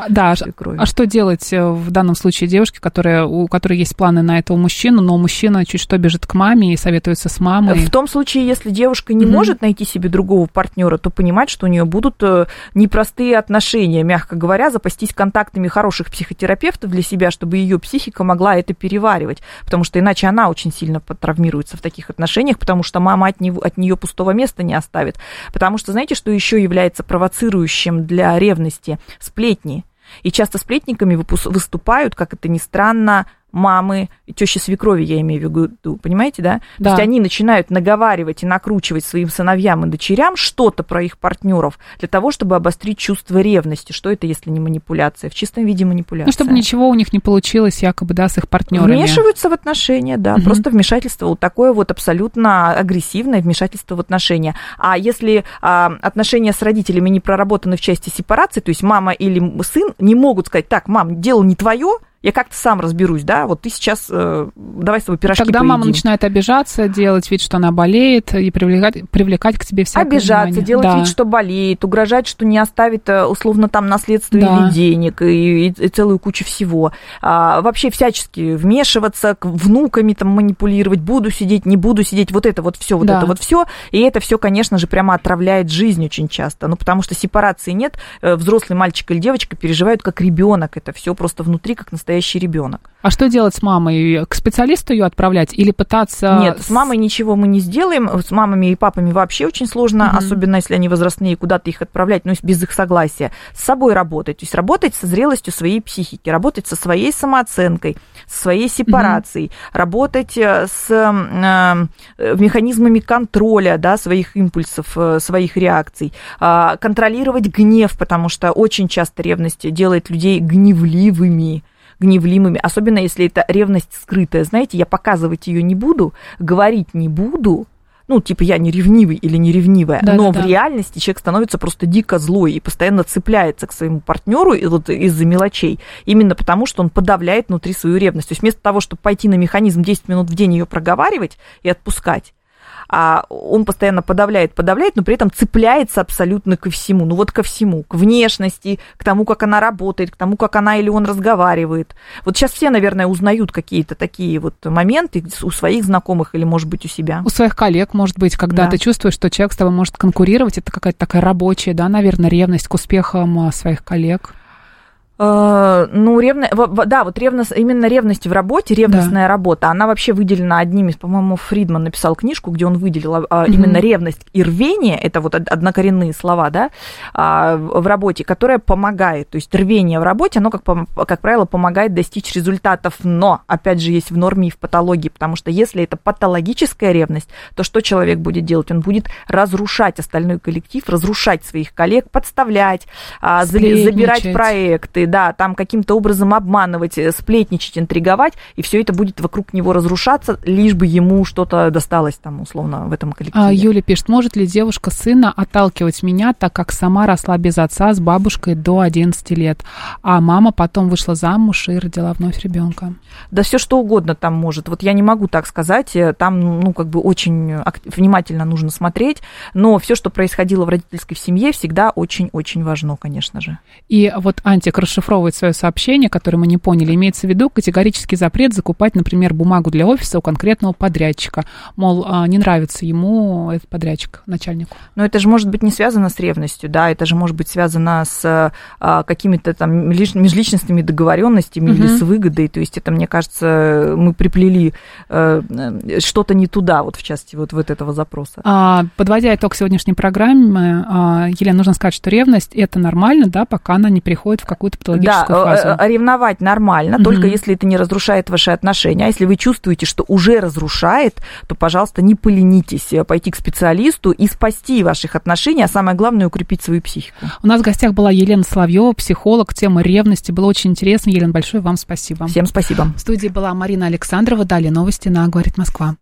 А что делать в данном случае девушке, у которой есть планы на этого мужчину, но мужчина чуть что бежит к маме и советуется с мамой? В том случае, если девушка не может найти себе другого партнера, то понимать, что у нее будут непростые отношения, мягко говоря, запастись контактами хороших психотерапевтов для себя, чтобы ее психика могла это переваривать, потому что иначе она очень сильно травмируется в таких отношениях, потому что мама от нее пустого места не оставит. Потому что, знаете, что еще является провоцирующим для ревности? Сплетни. И часто сплетниками выступают, как это ни странно, мамы, тещи свекрови, я имею в виду, понимаете, да? То есть они начинают наговаривать и накручивать своим сыновьям и дочерям что-то про их партнеров для того, чтобы обострить чувство ревности. Что это, если не манипуляция? В чистом виде манипуляция. Ну, чтобы ничего у них не получилось, якобы, да, с их партнерами. Вмешиваются в отношения, да, просто вмешательство, вот такое вот абсолютно агрессивное вмешательство в отношения. А если отношения с родителями не проработаны в части сепарации, то есть мама или сын не могут сказать: так, мам, дело не твое, я как-то сам разберусь, да, вот ты сейчас, давай с тобой пирожки Тогда поедим. Мама начинает обижаться, делать вид, что она болеет, и привлекать к тебе всякое обижаться, внимание. Делать вид, что болеет, угрожать, что не оставит, условно, там наследство или денег, и целую кучу всего. Вообще всячески вмешиваться, внуками там манипулировать, буду сидеть, не буду сидеть, вот это вот все, и это все, конечно же, прямо отравляет жизнь очень часто, ну, потому что сепарации нет, взрослый мальчик или девочка переживают как ребенок, это все просто внутри, как настоящий ребенок. А что делать с мамой? К специалисту ее отправлять или пытаться... Нет, с мамой ничего мы не сделаем. С мамами и папами вообще очень сложно, особенно если они возрастные, куда-то их отправлять, ну, без их согласия. С собой работать. То есть работать со зрелостью своей психики, работать со своей самооценкой, со своей сепарацией, работать с механизмами контроля, да, своих импульсов, своих реакций, контролировать гнев, потому что очень часто ревность делает людей гневливыми, особенно если это ревность скрытая. Знаете, я показывать ее не буду, говорить не буду, ну, типа, я не ревнивый или не ревнивая, но в реальности человек становится просто дико злой и постоянно цепляется к своему партнеру вот из-за мелочей, именно потому, что он подавляет внутри свою ревность. То есть вместо того, чтобы пойти на механизм 10 минут в день ее проговаривать и отпускать, а он постоянно подавляет, но при этом цепляется абсолютно ко всему. Ну вот ко всему, к внешности, к тому, как она работает, к тому, как она или он разговаривает. Вот сейчас все, наверное, узнают какие-то такие вот моменты у своих знакомых или, может быть, у себя. У своих коллег, может быть, когда ты чувствуешь, что человек с тобой может конкурировать, это какая-то такая рабочая, да, наверное, ревность к успехам своих коллег. Ну, именно ревность в работе, ревностная работа, она вообще выделена одним из, по-моему, Фридман написал книжку, где он выделил именно ревность и рвение, это вот однокоренные слова, да, в работе, которая помогает, то есть рвение в работе, оно, как правило, помогает достичь результатов, но, опять же, есть в норме и в патологии, потому что если это патологическая ревность, то что человек будет делать? Он будет разрушать остальной коллектив, разрушать своих коллег, подставлять, забирать проекты, да, там каким-то образом обманывать, сплетничать, интриговать, и все это будет вокруг него разрушаться, лишь бы ему что-то досталось там, условно, в этом коллективе. Юля пишет: может ли девушка сына отталкивать меня, так как сама росла без отца с бабушкой до 11 лет, а мама потом вышла замуж и родила вновь ребенка? Да все что угодно там может. Вот я не могу так сказать, там, ну, как бы очень внимательно нужно смотреть, но все, что происходило в родительской семье, всегда очень-очень важно, конечно же. И вот Антик расшифровывает свое сообщение, которое мы не поняли. Имеется в виду категорический запрет закупать, например, бумагу для офиса у конкретного подрядчика. Мол, не нравится ему этот подрядчик, начальнику. Но это же может быть не связано с ревностью, да, это же может быть связано с какими-то там межличностными договоренностями или с выгодой. То есть это, мне кажется, мы приплели что-то не туда, вот в части вот этого запроса. Подводя итог сегодняшней программы, Елена, нужно сказать, что ревность – это нормально, да, пока она не приходит в какую-то патологическую фазу. Да, ревновать нормально, только если это не разрушает ваши отношения. А если вы чувствуете, что уже разрушает, то, пожалуйста, не поленитесь пойти к специалисту и спасти ваших отношений, а самое главное – укрепить свою психику. У нас в гостях была Елена Соловьева, психолог, тема ревности. Было очень интересно. Елена, большое вам спасибо. Всем спасибо. В студии была Марина Александрова. Далее новости на «Говорит Москва».